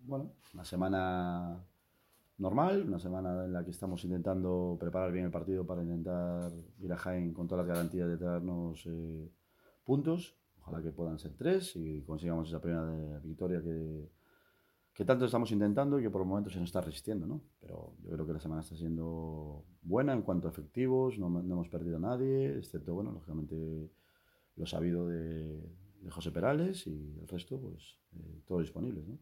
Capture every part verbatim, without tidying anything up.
bueno, una semana normal, una semana en la que estamos intentando preparar bien el partido para intentar ir a Jaén con todas las garantías de traernos eh, puntos. Ojalá que puedan ser tres y consigamos esa primera victoria que, que tanto estamos intentando y que por el momento se nos está resistiendo, ¿no? Pero yo creo que la semana está siendo buena en cuanto a efectivos, no, no hemos perdido a nadie, excepto, bueno, lógicamente lo sabido de, de José Perales y el resto, pues, eh, todos disponibles, ¿no?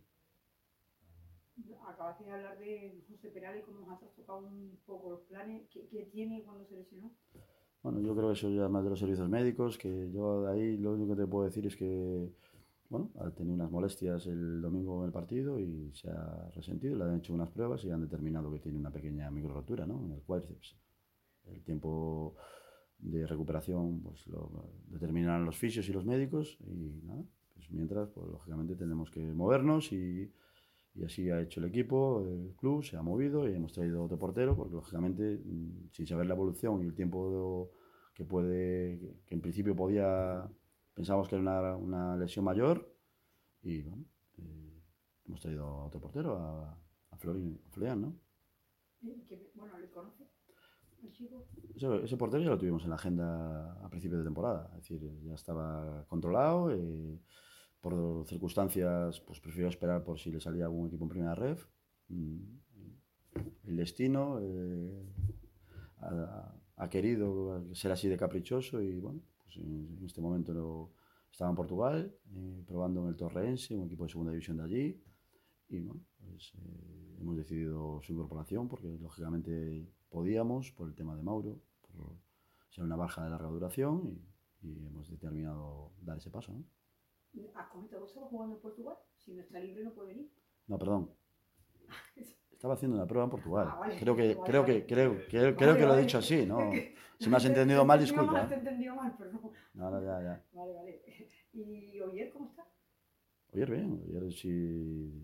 Acabas de hablar de José Perales, como nos has tocado un poco los planes. ¿Qué, qué tiene cuando se lesionó? Bueno, yo creo que eso ya más de los servicios médicos, que yo de ahí lo único que te puedo decir es que, bueno, ha tenido unas molestias el domingo en el partido y se ha resentido, le han hecho unas pruebas y han determinado que tiene una pequeña micro rotura, ¿no? En el cuádriceps. El tiempo de recuperación pues lo determinarán los fisios y los médicos y nada, pues mientras, pues lógicamente tenemos que movernos y, y así ha hecho el equipo, el club se ha movido y hemos traído otro portero porque lógicamente sin saber la evolución y el tiempo que puede, que en principio podía, pensamos que era una, una lesión mayor y bueno, eh, hemos traído a otro portero, a, a Florin, a Florian, ¿no? Eh, que, bueno, ¿le conoce al chico? Ese, ese portero ya lo tuvimos en la agenda a principio de temporada, es decir, ya estaba controlado, eh, por circunstancias pues prefiero esperar por si le salía algún equipo en primera ref. Mm, el destino eh, ha, ha, querido ser así de caprichoso y bueno, pues en, en este momento lo, estaba en Portugal, eh, probando en el Torrense, un equipo de segunda división de allí y bueno, pues eh, hemos decidido su incorporación porque lógicamente podíamos por el tema de Mauro, por ser una baja de larga duración y, y hemos determinado dar ese paso, ¿no? ¿Has comentado que estaba jugando en Portugal? Si no está libre no puede venir. No, perdón. Estaba haciendo una prueba en Portugal. Ah, vale, Creo que, vale, creo vale. que, creo, creo, creo Vale, que lo he vale. dicho así, ¿no? Si me has te, entendido te mal, entendido disculpa, mal, te ¿eh? entendido mal, perdón. No, no, ya, ya. Vale, vale. ¿Y Oyer cómo está? Oyer bien, Oyer sí.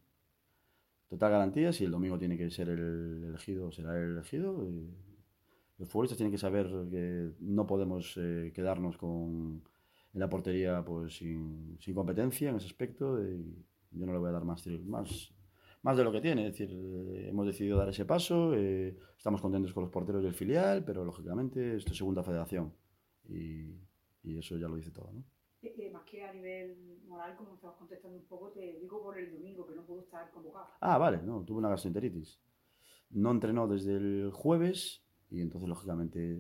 Total garantía, si el domingo tiene que ser el elegido, será el elegido. Y los futbolistas tienen que saber que no podemos eh, quedarnos con, en la portería pues sin, sin competencia en ese aspecto. Y yo no le voy a dar más, más, más de lo que tiene. Es decir, eh, hemos decidido dar ese paso. Eh, estamos contentos con los porteros del filial, pero lógicamente esto es segunda federación. Y, y eso ya lo dice todo, ¿no? Eh, eh, más que a nivel moral, como estabas contestando un poco, te digo por el domingo, que no puedo estar convocado. Ah, vale, no, tuve una gastroenteritis. No entrenó desde el jueves y entonces lógicamente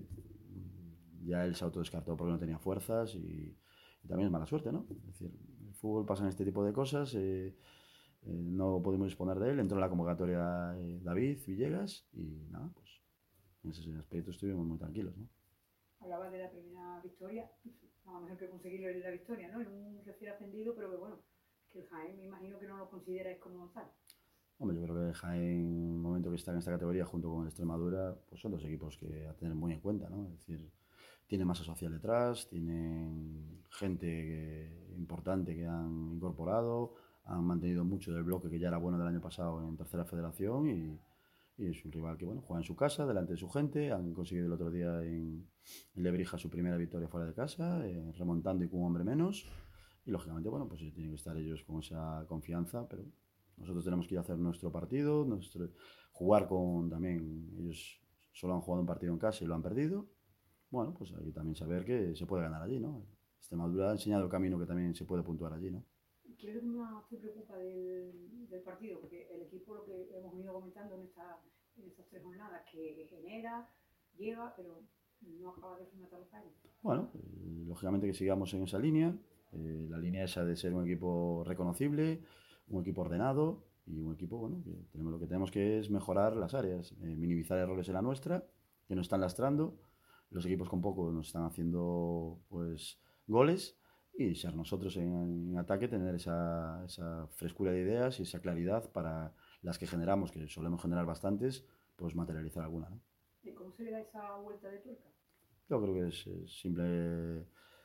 ya él se autodescartó porque no tenía fuerzas y, y también es mala suerte, ¿no? Es decir, el fútbol pasan este tipo de cosas, eh, eh, no pudimos disponer de él, entró en la convocatoria eh, David Villegas y nada, pues en ese aspecto estuvimos muy tranquilos, ¿no? Hablabas de la primera victoria, nada mejor que conseguirlo en la victoria, ¿no? En un recién ascendido, pero que bueno, que el Jaén me imagino que no lo consideráis como tal. Hombre, yo creo que Jaén, en el momento que está en esta categoría junto con el Extremadura, pues son dos equipos que a tener muy en cuenta, ¿no? Es decir, tiene masa social detrás, tienen gente que, importante que han incorporado, han mantenido mucho del bloque que ya era bueno del año pasado en tercera federación y, y es un rival que bueno, juega en su casa, delante de su gente, han conseguido el otro día en, en Lebrija su primera victoria fuera de casa, eh, remontando y con un hombre menos y lógicamente bueno, pues tienen que estar ellos con esa confianza, pero nosotros tenemos que ir a hacer nuestro partido, nuestro, jugar con también, ellos solo han jugado un partido en casa y lo han perdido. Bueno, pues hay que también saber que se puede ganar allí, ¿no? Extremadura ha enseñado el camino que también se puede puntuar allí, ¿no? ¿Qué es lo que más te preocupa del, del partido? Porque el equipo, lo que hemos venido comentando en, esta, en estas tres jornadas, que genera, llega, pero no acaba de rematar los fallos. Bueno, eh, lógicamente que sigamos en esa línea, eh, la línea esa de ser un equipo reconocible, un equipo ordenado y un equipo, bueno, que tenemos, lo que tenemos que es mejorar las áreas, eh, minimizar errores en la nuestra, que nos están lastrando, los equipos con poco nos están haciendo pues goles y ser nosotros en, en ataque tener esa, esa frescura de ideas y esa claridad para las que generamos, que solemos generar bastantes, pues materializar alguna, ¿no? ¿Y cómo se le da esa vuelta de tuerca? Yo creo que es, es simple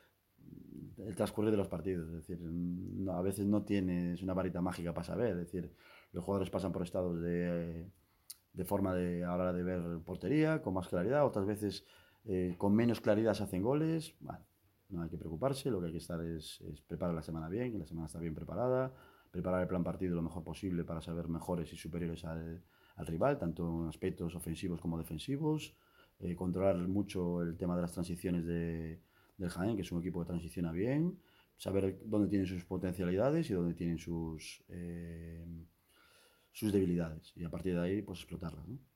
el transcurrir de los partidos. Es decir, no, a veces no tienes una varita mágica para saber. Es decir, los jugadores pasan por estados de, de forma de a la hora de ver portería, con más claridad. Otras veces eh, con menos claridad se hacen goles. Bueno, no hay que preocuparse. Lo que hay que estar es, es preparar la semana bien, que la semana está bien preparada. preparar el plan partido lo mejor posible para saber mejores y superiores al, al rival, tanto en aspectos ofensivos como defensivos, eh, controlar mucho el tema de las transiciones de, del Jaén, que es un equipo que transiciona bien, saber dónde tienen sus potencialidades y dónde tienen sus, eh, sus debilidades, y a partir de ahí pues explotarlas, ¿no?